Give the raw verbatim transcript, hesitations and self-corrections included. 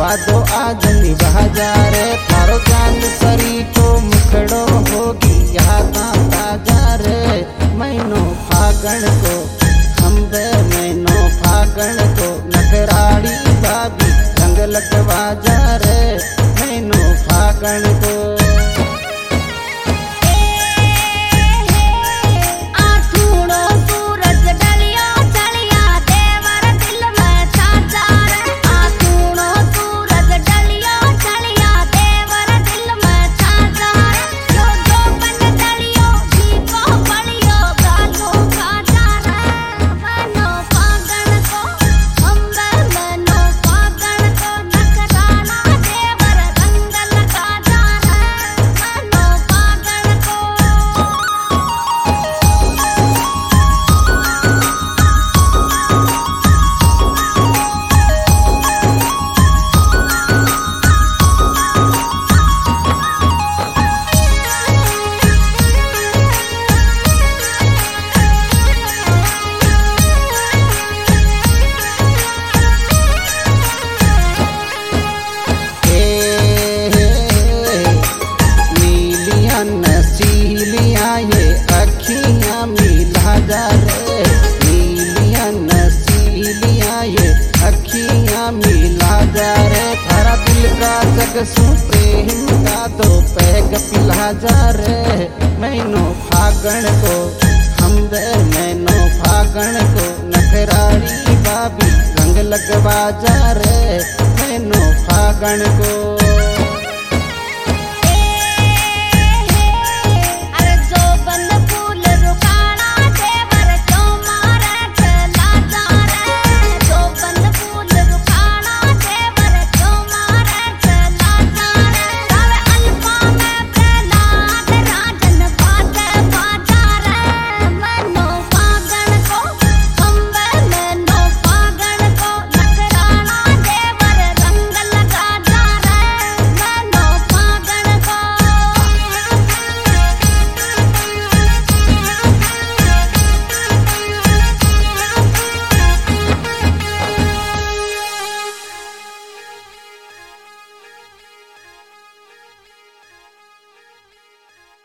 वादो आज निभा जा रे थारो चांद सरी को मुखड़ो होगी यादा ताजा रे महीनो फागण को अंबे महीनो फागण को नखराड़ी भाभी रंग लगवा जा रे महीनो फागण को। नसीलियाँ ये अखियाँ मिला जा रे नीलियाँ नसीलियाँ ये अखियाँ मिला जा रे थारा दिल का जग सु प्रेम का दो पैग पिला जा रे महीनो फागण को हमदे महीनो फागण को नखराड़ी भाभी रंग लगवा जा रे महीनो फागण को।